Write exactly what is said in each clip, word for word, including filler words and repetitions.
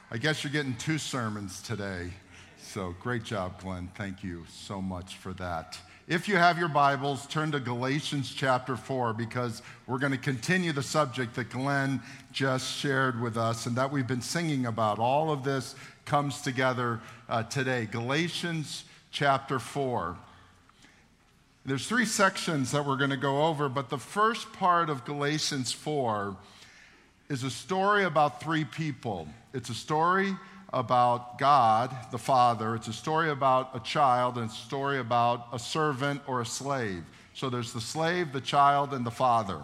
I guess you're getting two sermons today. So great job, Glenn. Thank you so much for that. If you have your Bibles, turn to Galatians chapter four, because we're going to continue the subject that Glenn just shared with us and that we've been singing about. All of this comes together uh, today. Galatians chapter four. There's three sections that we're going to go over, but the first part of Galatians four is a story about three people. It's a story about God, the Father. It's a story about a child, and it's a story about a servant or a slave. So there's the slave, the child, and the father.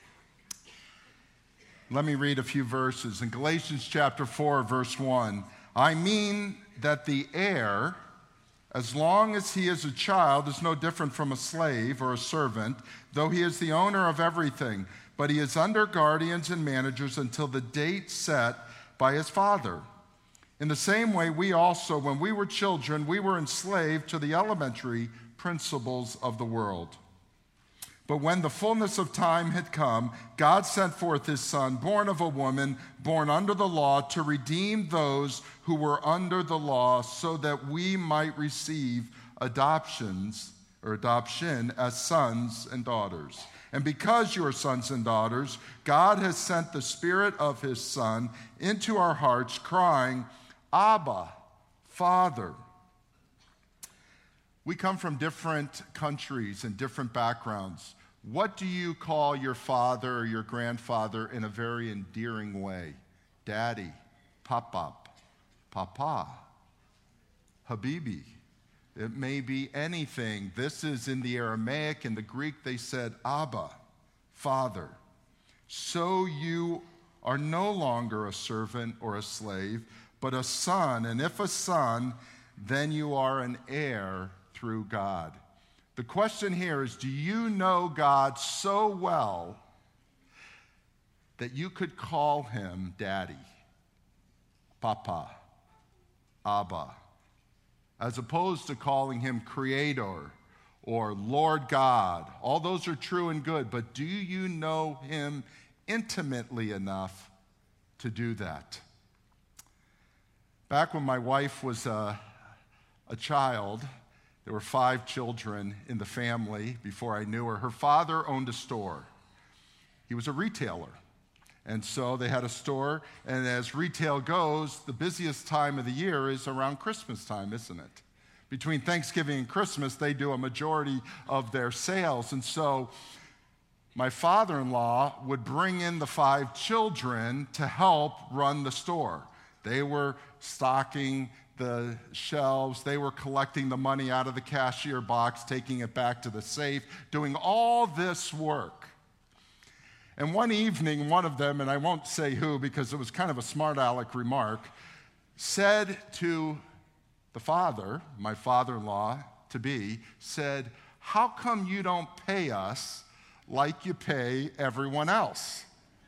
Let me read a few verses. In Galatians chapter four, verse one, I mean that the heir, as long as he is a child, is no different from a slave or a servant, though he is the owner of everything. But he is under guardians and managers until the date set by his father. In the same way, we also, when we were children, we were enslaved to the elementary principles of the world. But when the fullness of time had come, God sent forth his Son, born of a woman, born under the law, to redeem those who were under the law, so that we might receive adoptions or adoption as sons and daughters. And because you are sons and daughters, God has sent the Spirit of his Son into our hearts, crying, Abba, Father. We come from different countries and different backgrounds. What do you call your father or your grandfather in a very endearing way? Daddy, Papa, Papa, Habibi. It may be anything. This is in the Aramaic. In the Greek, they said Abba, Father. So you are no longer a servant or a slave, but a son. And if a son, then you are an heir through God. The question here is, do you know God so well that you could call him Daddy, Papa, Abba, as opposed to calling him Creator or Lord God? All those are true and good, but do you know him intimately enough to do that? Back when my wife was a, a child, there were five children in the family before I knew her. Her father owned a store. He was a retailer. And so they had a store, and as retail goes, the busiest time of the year is around Christmas time, isn't it? Between Thanksgiving and Christmas, they do a majority of their sales. And so my father-in-law would bring in the five children to help run the store. They were stocking the shelves. They were collecting the money out of the cashier box, taking it back to the safe, doing all this work. And one evening, one of them, and I won't say who because it was kind of a smart aleck remark, said to the father, my father-in-law to be, said, how come you don't pay us like you pay everyone else?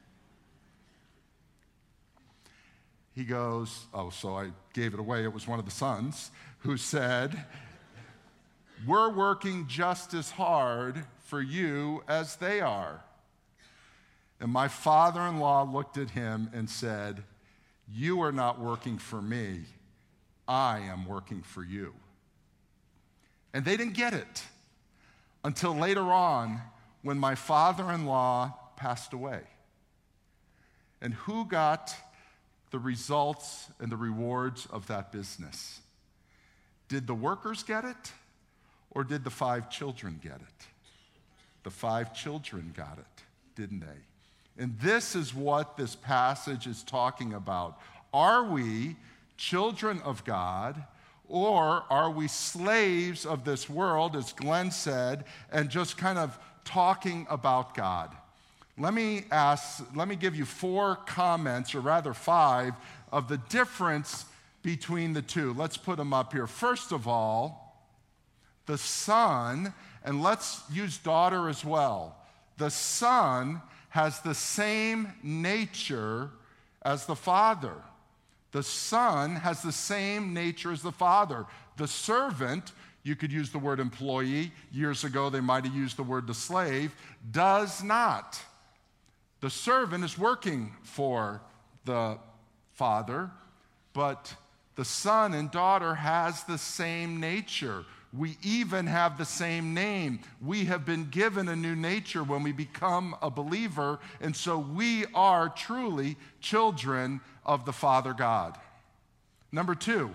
He goes, oh, so I gave it away. It was one of the sons who said, we're working just as hard for you as they are. And my father-in-law looked at him and said, you are not working for me. I am working for you. And they didn't get it until later on when my father-in-law passed away. And who got the results and the rewards of that business? Did the workers get it, or did the five children get it? The five children got it, didn't they? And this is what this passage is talking about. Are we children of God, or are we slaves of this world, as Glenn said, and just kind of talking about God? Let me ask, let me give you four comments, or rather five, of the difference between the two. Let's put them up here. First of all, the son, and let's use daughter as well. The son has the same nature as the father. The son has the same nature as the father. The servant, you could use the word employee. Years ago, they might have used the word the slave, does not. The servant is working for the father. but the son and daughter has the same nature. We even have the same name. We have been given a new nature when we become a believer, and so we are truly children of the Father God. Number two,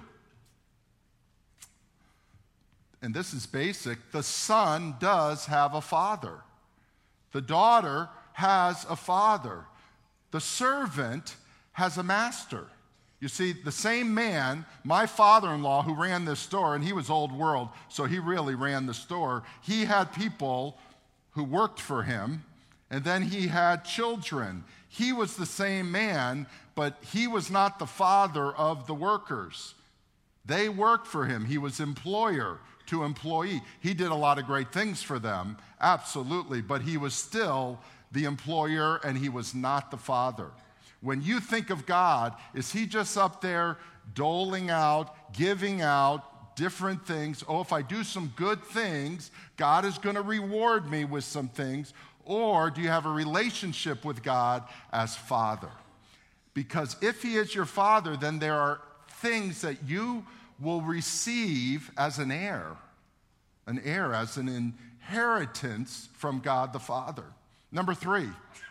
and this is basic, the son does have a father. The daughter has a father. The servant has a master. You see, the same man, my father-in-law who ran this store, and he was old world, so he really ran the store. He had people who worked for him, and then he had children. He was the same man, but he was not the father of the workers. They worked for him. He was employer to employee. He did a lot of great things for them, absolutely, but he was still the employer, and he was not the father. When you think of God, is he just up there doling out, giving out different things? Oh, if I do some good things, God is going to reward me with some things. Or do you have a relationship with God as Father? Because if he is your Father, then there are things that you will receive as an heir, an heir, as an inheritance from God the Father. Number three,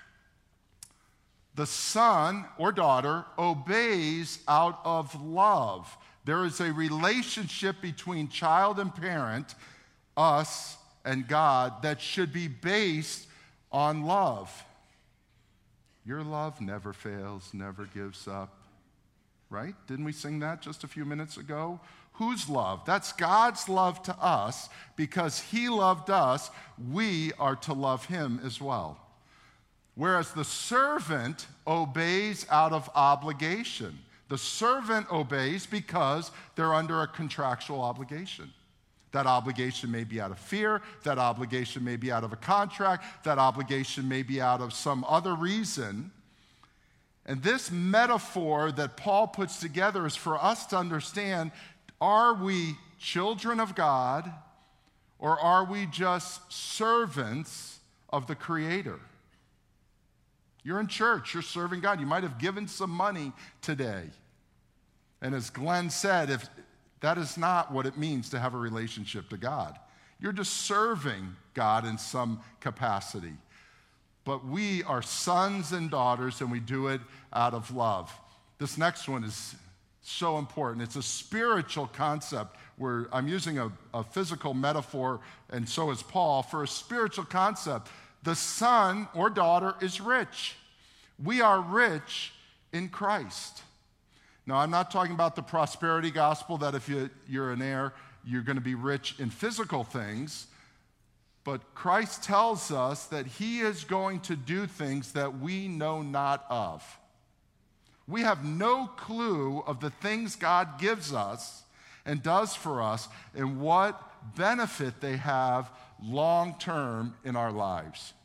the son or daughter obeys out of love. There is a relationship between child and parent, us and God, that should be based on love. Your love never fails, never gives up. Right? Didn't we sing that just a few minutes ago? Whose love? That's God's love to us. Because he loved us, we are to love him as well. Whereas the servant obeys out of obligation. The servant obeys because they're under a contractual obligation. That obligation may be out of fear. That obligation may be out of a contract. That obligation may be out of some other reason. And this metaphor that Paul puts together is for us to understand, are we children of God, or are we just servants of the Creator? You're in church, you're serving God. You might have given some money today. And as Glenn said, if that is not what it means to have a relationship to God. You're just serving God in some capacity. But we are sons and daughters, and we do it out of love. This next one is so important. It's a spiritual concept where I'm using a, a physical metaphor, and so is Paul, for a spiritual concept. The son or daughter is rich. We are rich in Christ. Now, I'm not talking about the prosperity gospel that if you, you're an heir, you're going to be rich in physical things. But Christ tells us that he is going to do things that we know not of. We have no clue of the things God gives us and does for us and what benefit they have long term in our lives.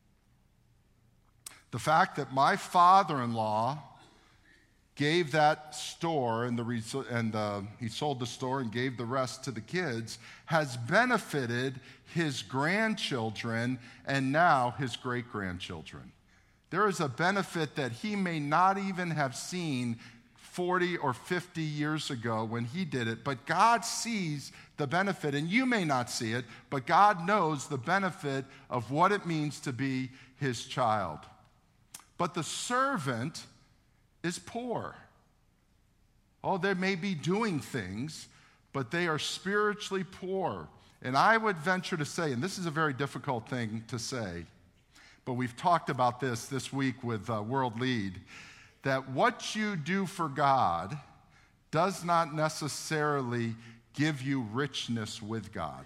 The fact that my father-in-law gave that store and, the and uh, he sold the store and gave the rest to the kids has benefited his grandchildren and now his great-grandchildren. There is a benefit that he may not even have seen forty or fifty years ago when he did it, but God sees the benefit, and you may not see it, but God knows the benefit of what it means to be his child. But the servant is poor. Oh, they may be doing things, but they are spiritually poor. And I would venture to say, and this is a very difficult thing to say, but we've talked about this this week with uh, World Lead, that what you do for God does not necessarily give you richness with God.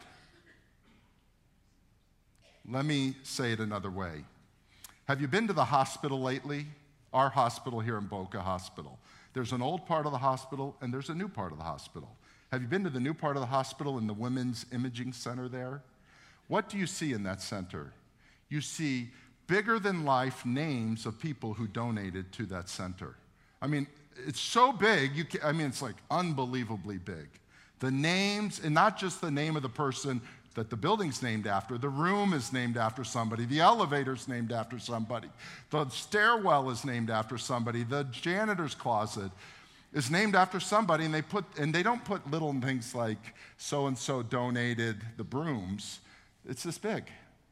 Let me say it another way. Have you been to the hospital lately? Our hospital here in Boca Hospital. There's an old part of the hospital and there's a new part of the hospital. Have you been to the new part of the hospital in the Women's Imaging Center there? What do you see in that center? You see bigger than life names of people who donated to that center. I mean, it's so big, you can, I mean, it's like unbelievably big. The names, and not just the name of the person that the building's named after, the room is named after somebody, the elevator's named after somebody, the stairwell is named after somebody, the janitor's closet. is named after somebody, and they put and they don't put little things like so-and-so donated the brooms. It's this big.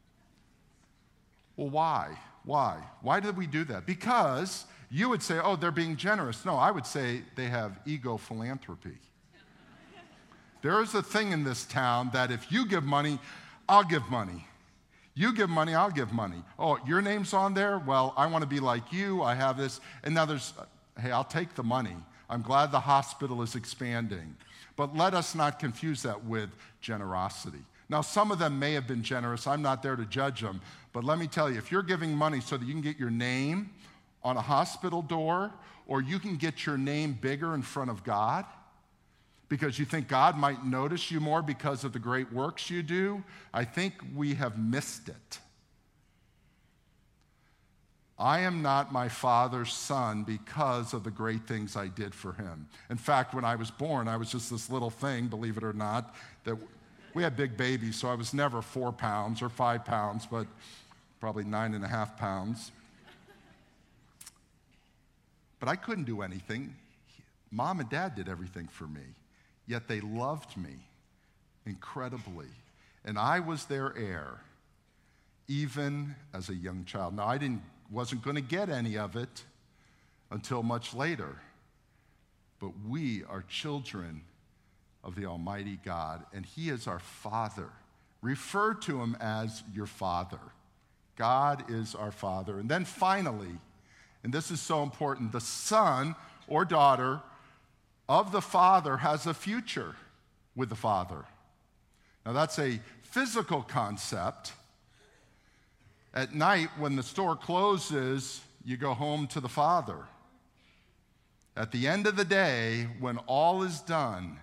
Well, why? Why? Why did we do that? Because you would say, oh, they're being generous. No, I would say they have ego philanthropy. There is a thing in this town that if you give money, I'll give money. You give money, I'll give money. Oh, your name's on there? Well, I want to be like you. I have this. And now there's, hey, I'll take the money. I'm glad the hospital is expanding. But let us not confuse that with generosity. Now, some of them may have been generous. I'm not there to judge them. But let me tell you, if you're giving money so that you can get your name on a hospital door, or you can get your name bigger in front of God, because you think God might notice you more because of the great works you do, I think we have missed it. I am not my Father's son because of the great things I did for him. In fact, when I was born, I was just this little thing, believe it or not, that we had big babies, so I was never four pounds or five pounds, but probably nine and a half pounds. But I couldn't do anything. Mom and Dad did everything for me. Yet they loved me incredibly. And I was their heir, even as a young child. Now, I didn't, wasn't going to get any of it until much later. But we are children of the Almighty God, and He is our Father. Refer to Him as your Father. God is our Father. And then finally, and this is so important, the son or daughter of the Father has a future with the Father. Now, that's a physical concept. At night, when the store closes, you go home to the Father. At the end of the day, when all is done,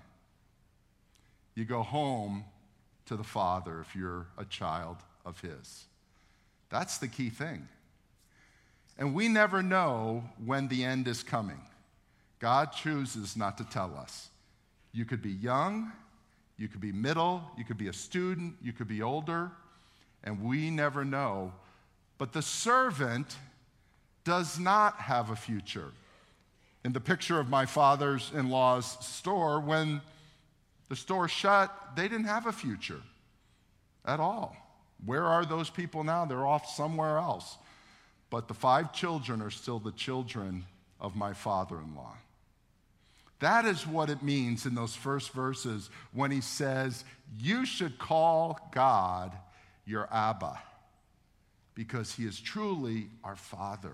you go home to the Father if you're a child of His. That's the key thing. And we never know when the end is coming. God chooses not to tell us. You could be young, you could be middle, you could be a student, you could be older, and we never know. But the servant does not have a future. In the picture of my father-in-law's store, when the store shut, they didn't have a future at all. Where are those people now? They're off somewhere else. But the five children are still the children of my father-in-law. That is what it means in those first verses when he says, you should call God your Abba, because He is truly our Father.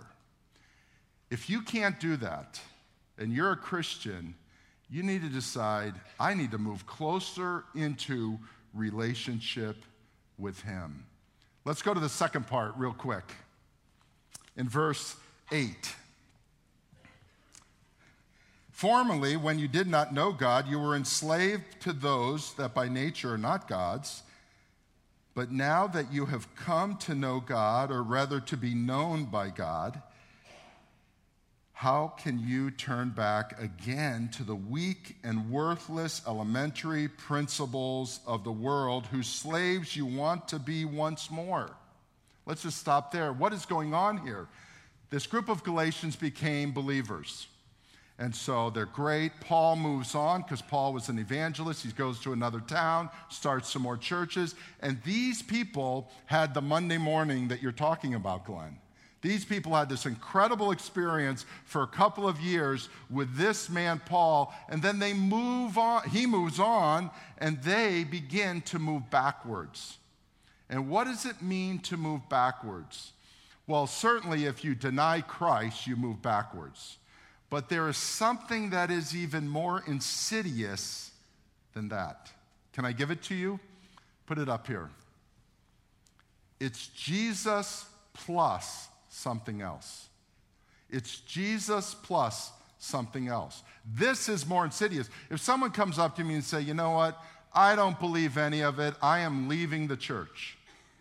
If you can't do that, and you're a Christian, you need to decide, I need to move closer into relationship with Him. Let's go to the second part real quick. In verse eight. Formerly, when you did not know God, you were enslaved to those that by nature are not God's. But now that you have come to know God, or rather to be known by God, how can you turn back again to the weak and worthless elementary principles of the world, whose slaves you want to be once more? Let's just stop there. What is going on here? This group of Galatians became believers. And so they're great. Paul moves on because Paul was an evangelist. He goes to another town, starts some more churches. And these people had the Monday morning that you're talking about, Glenn. These people had this incredible experience for a couple of years with this man, Paul. And then they move on. He moves on, and they begin to move backwards. And what does it mean to move backwards? Well, certainly if you deny Christ, you move backwards. But there is something that is even more insidious than that. Can I give it to you? Put it up here. It's Jesus plus something else. It's Jesus plus something else. This is more insidious. If someone comes up to me and say, you know what, I don't believe any of it, I am leaving the church.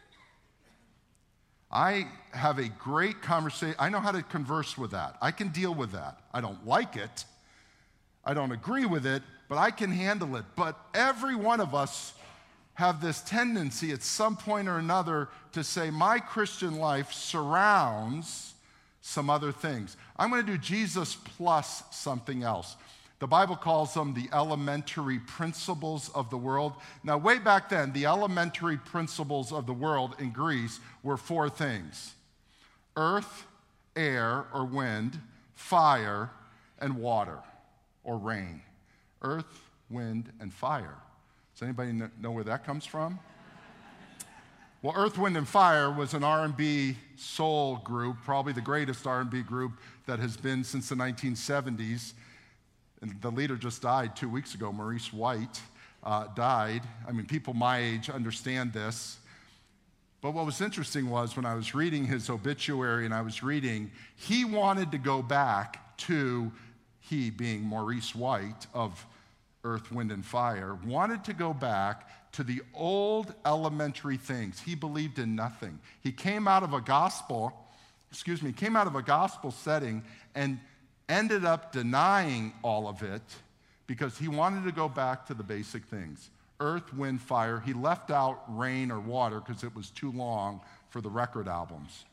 I have a great conversation. I know how to converse with that. I can deal with that. I don't like it. I don't agree with it, but I can handle it. But every one of us have this tendency at some point or another to say, my Christian life surrounds some other things. I'm going to do Jesus plus something else. The Bible calls them the elementary principles of the world. Now, way back then, the elementary principles of the world in Greece were four things: earth, air or wind, fire, and water or rain. Earth, wind, and fire. Does anybody know where that comes from? Well, Earth, Wind, and Fire was an R and B soul group, probably the greatest R and B group that has been since the nineteen seventies. And the leader just died two weeks ago. Maurice White uh, died. I mean, people my age understand this. But what was interesting was when I was reading his obituary and I was reading, he wanted to go back to, he being Maurice White of Earth, Wind, and Fire, wanted to go back to the old elementary things. He believed in nothing. He came out of a gospel, excuse me, came out of a gospel setting and ended up denying all of it because he wanted to go back to the basic things. Earth, wind, fire. He left out rain or water because it was too long for the record albums.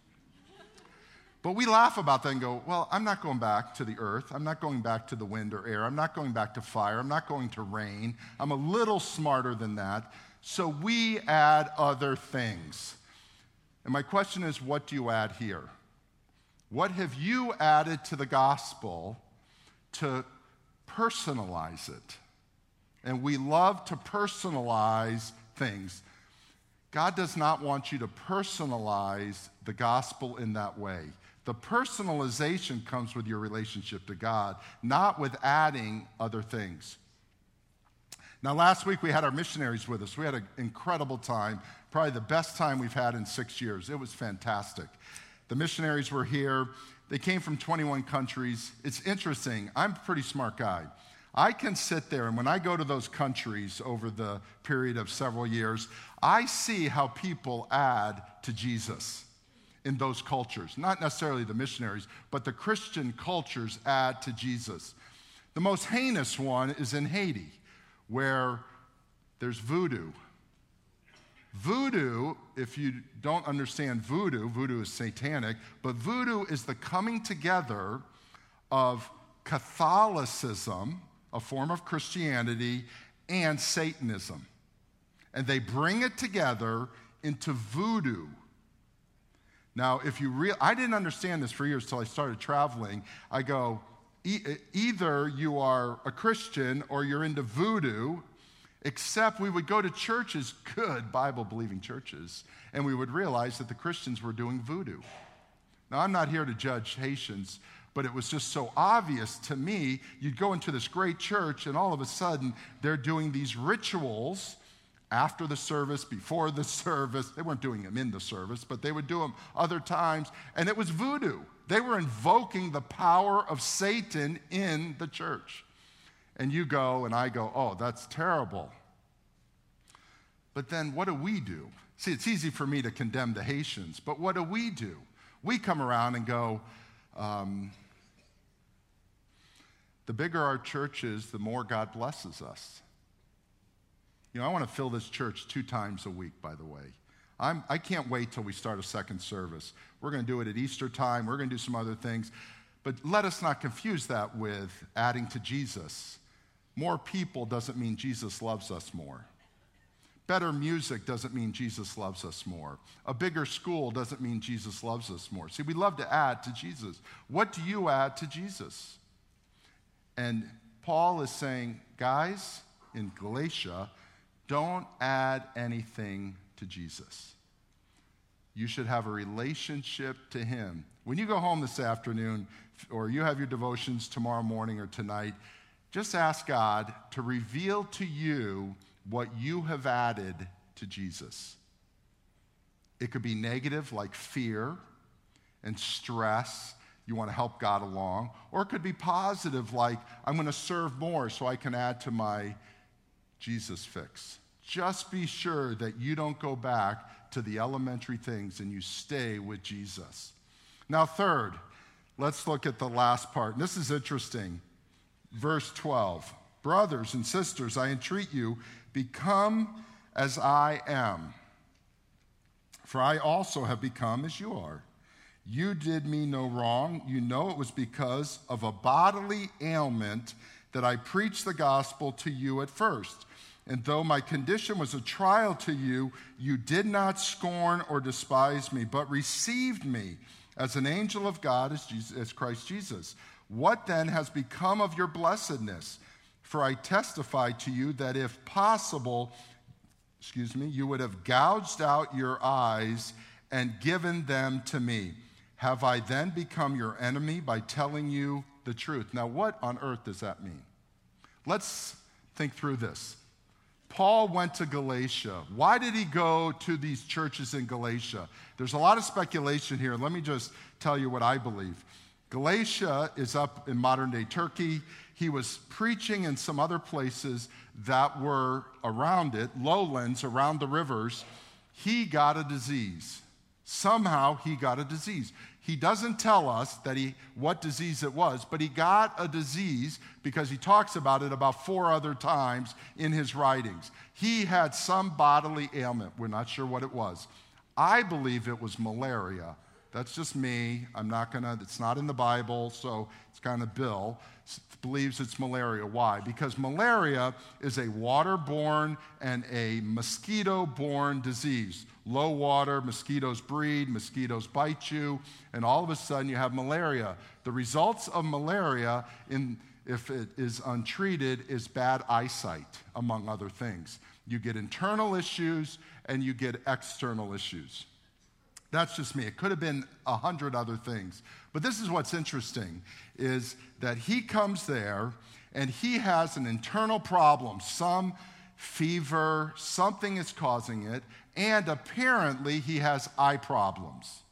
But we laugh about that and go, well, I'm not going back to the earth. I'm not going back to the wind or air. I'm not going back to fire. I'm not going to rain. I'm a little smarter than that. So we add other things. And my question is, what do you add here? What have you added to the gospel to personalize it? And we love to personalize things. God does not want you to personalize the gospel in that way. The personalization comes with your relationship to God, not with adding other things. Now, last week we had our missionaries with us. We had an incredible time, probably the best time we've had in six years. It was fantastic. The missionaries were here. They came from twenty-one countries. It's interesting. I'm a pretty smart guy. I can sit there, and when I go to those countries over the period of several years, I see how people add to Jesus in those cultures. Not necessarily the missionaries, but the Christian cultures add to Jesus. The most heinous one is in Haiti, where there's voodoo. Voodoo, if you don't understand voodoo, voodoo is satanic, but voodoo is the coming together of Catholicism, a form of Christianity, and Satanism. And they bring it together into voodoo. Now, if you real, I didn't understand this for years until I started traveling. I go, e- either you are a Christian or you're into voodoo, except we would go to churches, good Bible-believing churches, and we would realize that the Christians were doing voodoo. Now, I'm not here to judge Haitians, but it was just so obvious to me. You'd go into this great church, and all of a sudden, they're doing these rituals after the service, before the service. They weren't doing them in the service, but they would do them other times, and it was voodoo. They were invoking the power of Satan in the church. And you go, and I go, oh, that's terrible. But then what do we do? See, it's easy for me to condemn the Haitians, but what do we do? We come around and go, um, the bigger our church is, the more God blesses us. You know, I want to fill this church two times a week, by the way. I'm, I can't wait till we start a second service. We're going to do it at Easter time. We're going to do some other things. But let us not confuse that with adding to Jesus. More people doesn't mean Jesus loves us more. Better music doesn't mean Jesus loves us more. A bigger school doesn't mean Jesus loves us more. See, we love to add to Jesus. What do you add to Jesus? And Paul is saying, guys, in Galatia, don't add anything to Jesus. You should have a relationship to him. When you go home this afternoon, or you have your devotions tomorrow morning or tonight, just ask God to reveal to you what you have added to Jesus. It could be negative, like fear and stress. You want to help God along. Or it could be positive, like I'm going to serve more so I can add to my Jesus fix. Just be sure that you don't go back to the elementary things and you stay with Jesus. Now, third, let's look at the last part. And this is interesting. Verse twelve. Brothers and sisters, I entreat you, become as I am. For I also have become as you are. You did me no wrong. You know it was because of a bodily ailment that I preached the gospel to you at first. And though my condition was a trial to you, you did not scorn or despise me, but received me as an angel of God, as, Jesus, as Christ Jesus. What then has become of your blessedness? For I testify to you that if possible, excuse me, you would have gouged out your eyes and given them to me. Have I then become your enemy by telling you the truth? Now, what on earth does that mean? Let's think through this. Paul went to Galatia. Why did he go to these churches in Galatia? There's a lot of speculation here. Let me just tell you what I believe. Galatia is up in modern-day Turkey. He was preaching in some other places that were around it, lowlands, around the rivers. He got a disease. Somehow he got a disease. He doesn't tell us that he what disease it was, but he got a disease because he talks about it about four other times in his writings. He had some bodily ailment. We're not sure what it was. I believe it was malaria. That's just me. I'm not going to, it's not in the Bible, so it's kind of Bill believes it's malaria. Why? Because malaria is a waterborne and a mosquito-borne disease. Low water, mosquitoes breed, mosquitoes bite you, and all of a sudden you have malaria. The results of malaria, in, if it is untreated, is bad eyesight, among other things. You get internal issues and you get external issues. That's just me. It could have been a hundred other things. But this is what's interesting, is that he comes there and he has an internal problem, some fever, something is causing it, and apparently he has eye problems.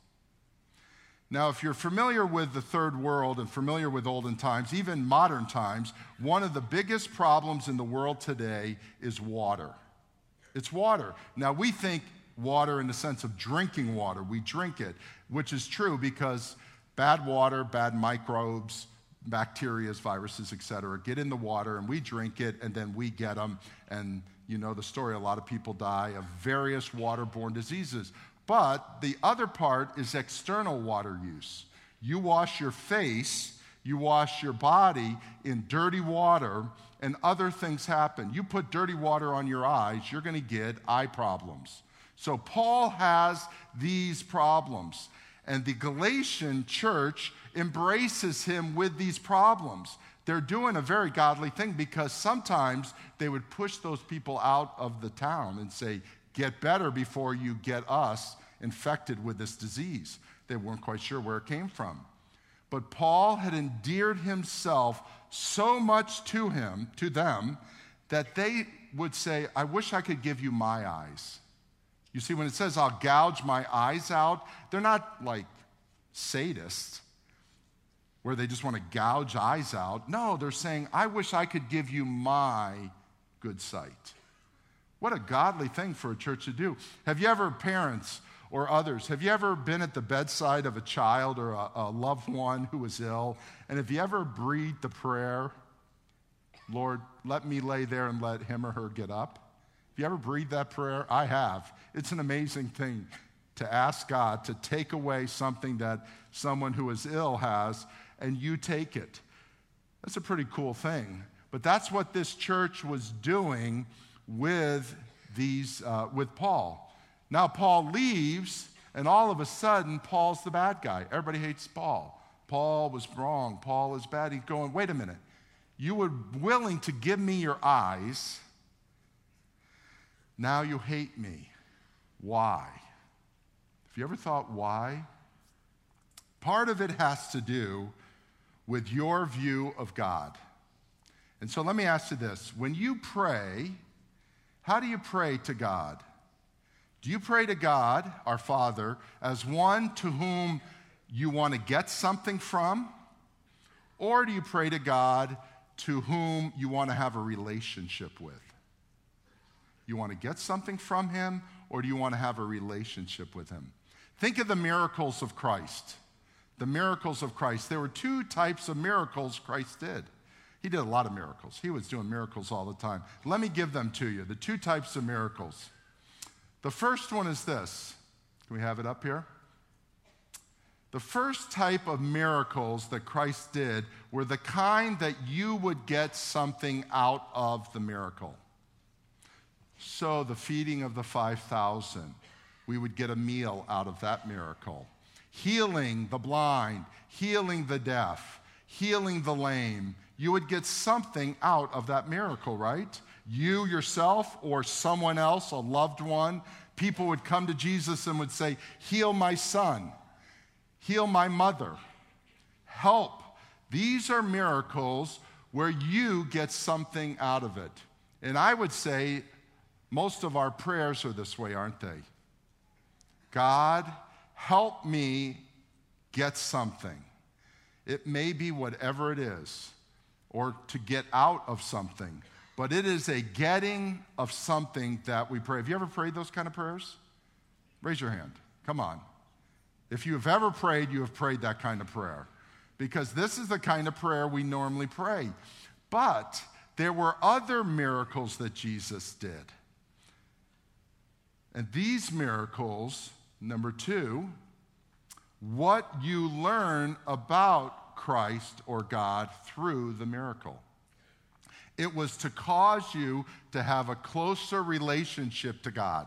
Now, if you're familiar with the third world and familiar with olden times, even modern times, one of the biggest problems in the world today is water. It's water. Now, we think water in the sense of drinking water. We drink it, which is true because bad water, bad microbes, bacteria, viruses, et cetera, get in the water and we drink it and then we get them. And you know the story, a lot of people die of various waterborne diseases. But the other part is external water use. You wash your face, you wash your body in dirty water, and other things happen. You put dirty water on your eyes, you're going to get eye problems. So Paul has these problems, and the Galatian church embraces him with these problems. They're doing a very godly thing because sometimes they would push those people out of the town and say, get better before you get us infected with this disease. They weren't quite sure where it came from. But Paul had endeared himself so much to him, to them, that they would say, I wish I could give you my eyes. You see, when it says, I'll gouge my eyes out, they're not like sadists where they just want to gouge eyes out. No, they're saying, I wish I could give you my good sight. What a godly thing for a church to do. Have you ever, parents or others, have you ever been at the bedside of a child or a, a loved one who is ill, and have you ever breathed the prayer, Lord, let me lay there and let him or her get up? Have you ever breathed that prayer? I have. It's an amazing thing to ask God to take away something that someone who is ill has, and you take it. That's a pretty cool thing. But that's what this church was doing with these, uh, with Paul. Now Paul leaves, and all of a sudden, Paul's the bad guy. Everybody hates Paul. Paul was wrong. Paul is bad. He's going, wait a minute. You were willing to give me your eyes. Now you hate me. Why? Have you ever thought why? Part of it has to do with your view of God. And so let me ask you this. When you pray, how do you pray to God? Do you pray to God, our Father, as one to whom you want to get something from? Or do you pray to God to whom you want to have a relationship with? You want to get something from him, or do you want to have a relationship with him? Think of the miracles of Christ. The miracles of Christ. There were two types of miracles Christ did. He did a lot of miracles. He was doing miracles all the time. Let me give them to you, the two types of miracles. The first one is this. Can we have it up here? The first type of miracles that Christ did were the kind that you would get something out of the miracle. So the feeding of the five thousand, we would get a meal out of that miracle. Healing the blind, healing the deaf, healing the lame, you would get something out of that miracle, right? You yourself or someone else, a loved one, people would come to Jesus and would say, heal my son, heal my mother, help. These are miracles where you get something out of it. And I would say most of our prayers are this way, aren't they? God, help me get something. It may be whatever it is, or to get out of something, but it is a getting of something that we pray. Have you ever prayed those kind of prayers? Raise your hand. Come on. If you have ever prayed, you have prayed that kind of prayer, because this is the kind of prayer we normally pray. But there were other miracles that Jesus did. And these miracles, number two, what you learn about Christ or God through the miracle. It was to cause you to have a closer relationship to God.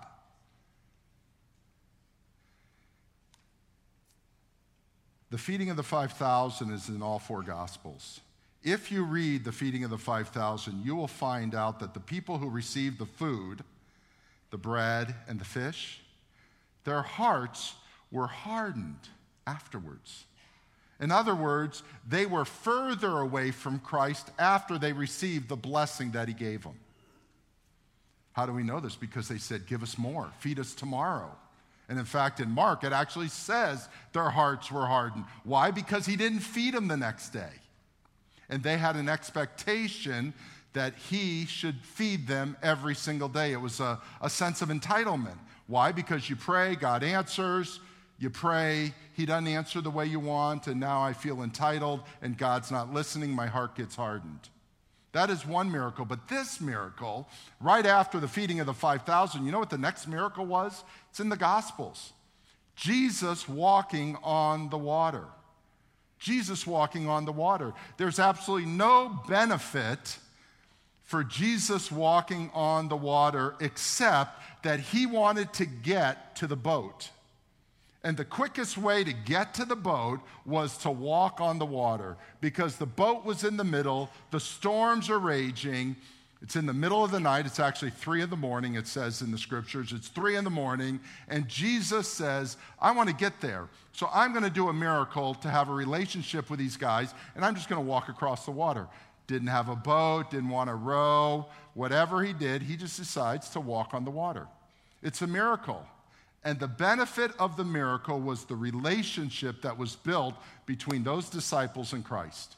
The feeding of the five thousand is in all four Gospels. If you read the feeding of the five thousand, you will find out that the people who received the food, the bread and the fish, their hearts were hardened afterwards. In other words, they were further away from Christ after they received the blessing that he gave them. How do we know this? Because they said, give us more, feed us tomorrow. And in fact, in Mark, it actually says their hearts were hardened. Why? Because he didn't feed them the next day. And they had an expectation that he should feed them every single day. It was a, a sense of entitlement. Why? Because you pray, God answers. You pray, he doesn't answer the way you want, and now I feel entitled, and God's not listening, my heart gets hardened. That is one miracle. But this miracle, right after the feeding of the five thousand, you know what the next miracle was? It's in the Gospels. Jesus walking on the water. Jesus walking on the water. There's absolutely no benefit for Jesus walking on the water except that he wanted to get to the boat. And the quickest way to get to the boat was to walk on the water, because the boat was in the middle, the storms are raging, it's in the middle of the night, it's actually three in the morning, it says in the scriptures, it's three in the morning, and Jesus says, I want to get there, so I'm going to do a miracle to have a relationship with these guys, and I'm just going to walk across the water. Didn't have a boat, didn't want to row, whatever he did, he just decides to walk on the water. It's a miracle. And the benefit of the miracle was the relationship that was built between those disciples and Christ.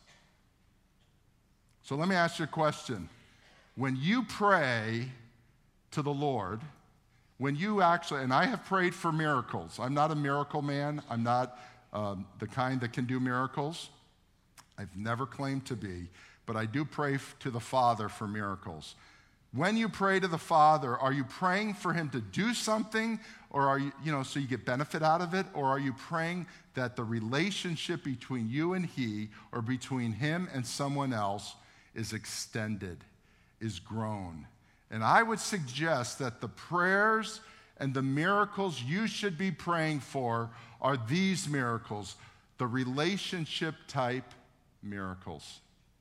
So let me ask you a question. When you pray to the Lord, when you actually, and I have prayed for miracles. I'm not a miracle man. I'm not um, the kind that can do miracles. I've never claimed to be, but I do pray to the Father for miracles. When you pray to the Father, are you praying for him to do something, or are you, you know, so you get benefit out of it, or are you praying that the relationship between you and he, or between him and someone else, is extended, is grown? And I would suggest that the prayers and the miracles you should be praying for are these miracles, the relationship type miracles.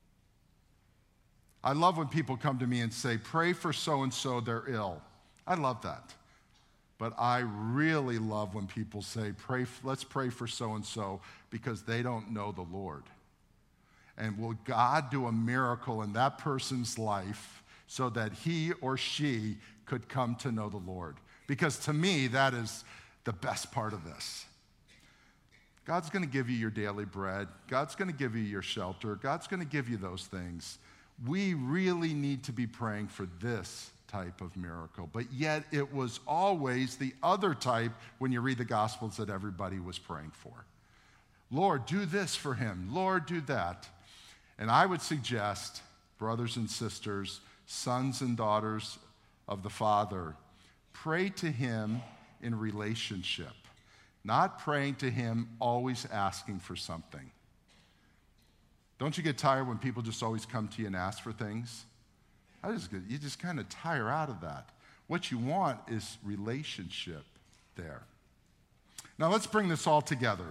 I love when people come to me and say, pray for so-and-so, they're ill. I love that. But I really love when people say, pray, let's pray for so-and-so because they don't know the Lord. And will God do a miracle in that person's life so that he or she could come to know the Lord? Because to me, that is the best part of this. God's going to give you your daily bread. God's going to give you your shelter. God's going to give you those things. We really need to be praying for this type of miracle. But yet it was always the other type when you read the Gospels that everybody was praying for. Lord, do this for him. Lord, do that. And I would suggest, brothers and sisters, sons and daughters of the Father, pray to him in relationship. not praying to him, always asking for something. Don't you get tired when people just always come to you and ask for things? I just get, you just kind of tire out of that. What you want is relationship there. Now let's bring this all together.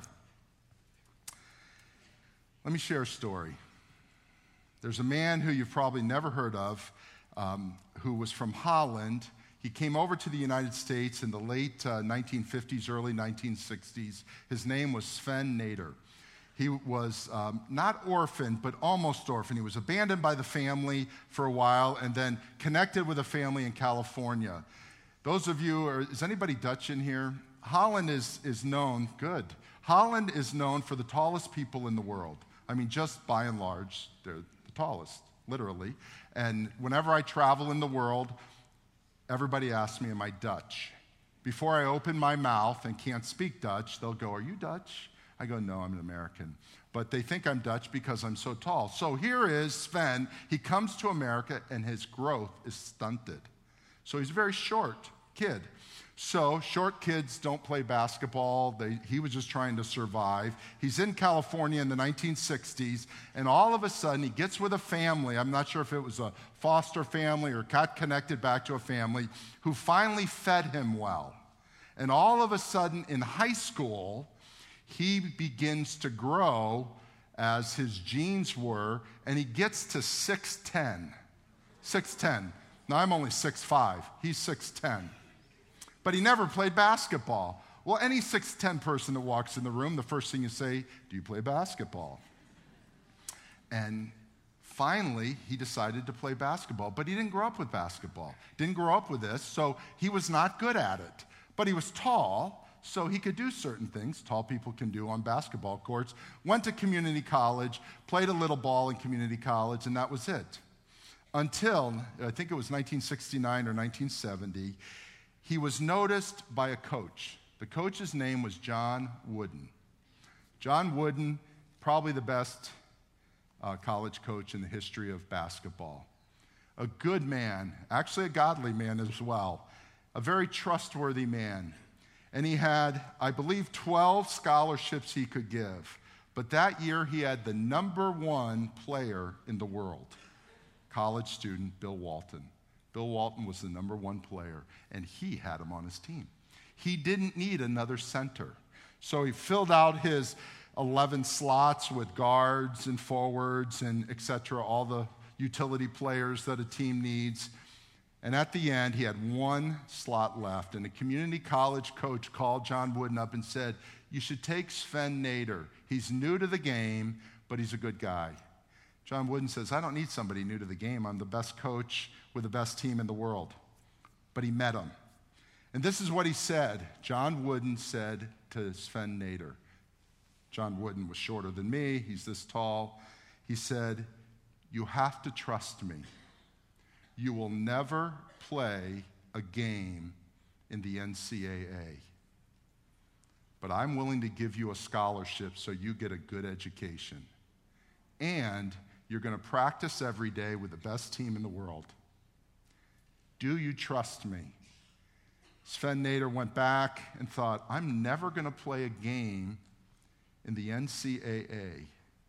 Let me share a story. There's a man who you've probably never heard of, um, who was from Holland. He came over to the United States in the late uh, nineteen fifties, early nineteen sixties. His name was Sven Nader. He was um, not orphaned, but almost orphaned. He was abandoned by the family for a while and then connected with a family in California. Those of you, are, is anybody Dutch in here? Holland is, is known, good. Holland is known for the tallest people in the world. I mean, just by and large, they're the tallest, literally. And whenever I travel in the world, everybody asks me, am I Dutch? Before I open my mouth and can't speak Dutch, they'll go, are you Dutch? I go, no, I'm an American. But they think I'm Dutch because I'm so tall. So here is Sven. He comes to America, and his growth is stunted. So he's a very short kid. So short kids don't play basketball. They, he was just trying to survive. He's in California in the nineteen sixties, and all of a sudden he gets with a family. I'm not sure if it was a foster family or got connected back to a family who finally fed him well. And all of a sudden in high school, he begins to grow as his genes were, and he gets to six ten. six ten. Now, I'm only six five. He's six ten. But he never played basketball. Well, any six ten person that walks in the room, the first thing you say, do you play basketball? And finally, he decided to play basketball. But he didn't grow up with basketball. Didn't grow up with this, so he was not good at it. But he was tall, so he could do certain things tall people can do on basketball courts. Went to community college, played a little ball in community college, and that was it. Until, I think it was nineteen sixty-nine or nineteen seventy, he was noticed by a coach. The coach's name was John Wooden. John Wooden, probably the best uh, college coach in the history of basketball. A good man, actually a godly man as well, a very trustworthy man. And he had, I believe, twelve scholarships he could give. But that year he had the number one player in the world, college student Bill Walton. Bill Walton was the number one player, and he had him on his team. He didn't need another center. So he filled out his eleven slots with guards and forwards and et cetera, all the utility players that a team needs. And at the end, he had one slot left, and a community college coach called John Wooden up and said, you should take Sven Nader. He's new to the game, but he's a good guy. John Wooden says, I don't need somebody new to the game. I'm the best coach with the best team in the world. But he met him. And this is what he said. John Wooden said to Sven Nader. John Wooden was shorter than me. He's this tall. He said, you have to trust me. You will never play a game in the N C double A. But I'm willing to give you a scholarship so you get a good education. And you're going to practice every day with the best team in the world. Do you trust me? Sven Nader went back and thought, I'm never going to play a game in the N C double A,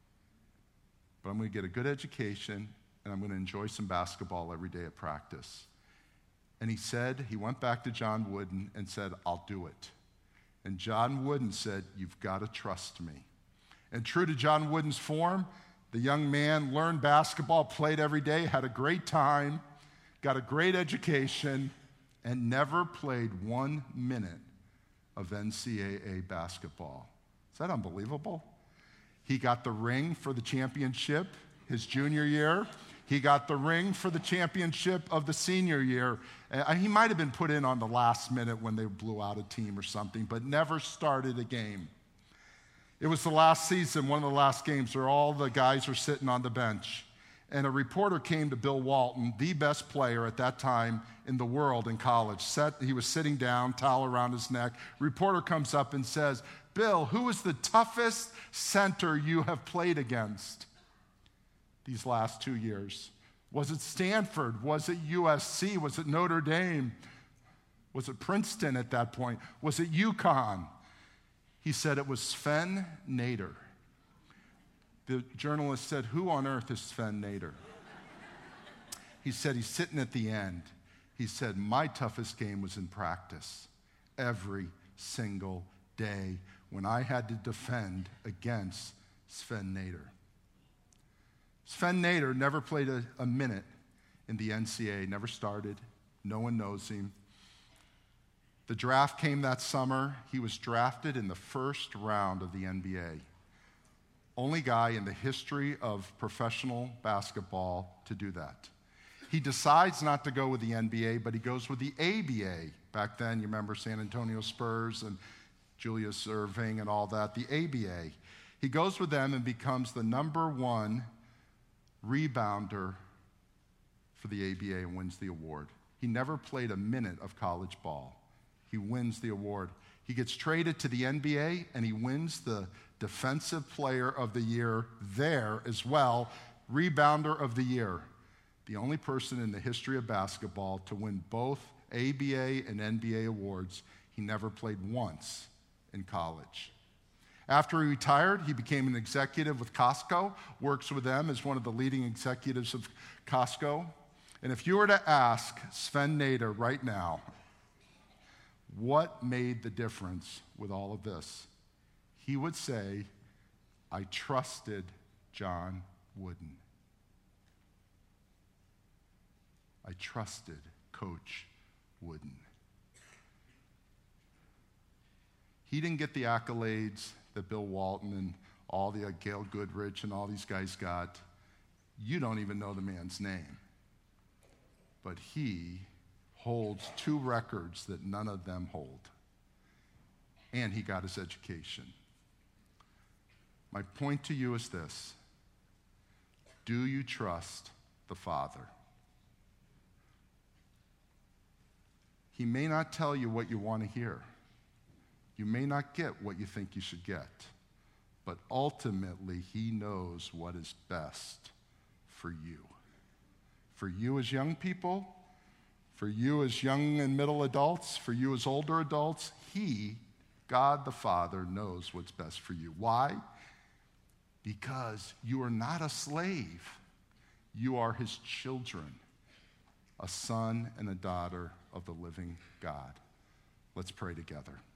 but I'm going to get a good education, and I'm going to enjoy some basketball every day at practice. And he said, he went back to John Wooden and said, I'll do it. And John Wooden said, you've got to trust me. And true to John Wooden's form, the young man learned basketball, played every day, had a great time, got a great education, and never played one minute of N C double A basketball. Is that unbelievable? He got the ring for the championship his junior year. He got the ring for the championship of the senior year. Uh, he might have been put in on the last minute when they blew out a team or something, but never started a game. It was the last season, one of the last games, where all the guys were sitting on the bench. And a reporter came to Bill Walton, the best player at that time in the world in college. Set, he was sitting down, towel around his neck. Reporter comes up and says, Bill, who is the toughest center you have played against these last two years? Was it Stanford? Was it U S C? Was it Notre Dame? Was it Princeton at that point? Was it UConn? He said it was Sven Nater. The journalist said, "Who on earth is Sven Nater?" He said, "He's sitting at the end." He said, "My toughest game was in practice every single day when I had to defend against Sven Nater." Sven Nater never played a, a minute in the N C A A, never started. No one knows him. The draft came that summer. He was drafted in the first round of the N B A. Only guy in the history of professional basketball to do that. He decides not to go with the N B A, but he goes with the A B A. Back then, you remember San Antonio Spurs and Julius Erving and all that, the A B A. He goes with them and becomes the number one rebounder for the A B A and wins the award. He never played a minute of college ball. He wins the award. He gets traded to the N B A, and he wins the Defensive Player of the Year there as well, Rebounder of the Year. The only person in the history of basketball to win both A B A and N B A awards. He never played once in college. After he retired, he became an executive with Costco, works with them as one of the leading executives of Costco. And if you were to ask Sven Nater right now, what made the difference with all of this? He would say, "I trusted John Wooden. I trusted Coach Wooden." He didn't get the accolades that Bill Walton and all the uh, Gail Goodrich and all these guys got. You don't even know the man's name. But he holds two records that none of them hold. And he got his education. My point to you is this: do you trust the Father? He may not tell you what you want to hear. You may not get what you think you should get. But ultimately, he knows what is best for you. For you as young people, for you as young and middle adults, for you as older adults, he, God the Father, knows what's best for you. Why? Because you are not a slave. You are his children, a son and a daughter of the living God. Let's pray together.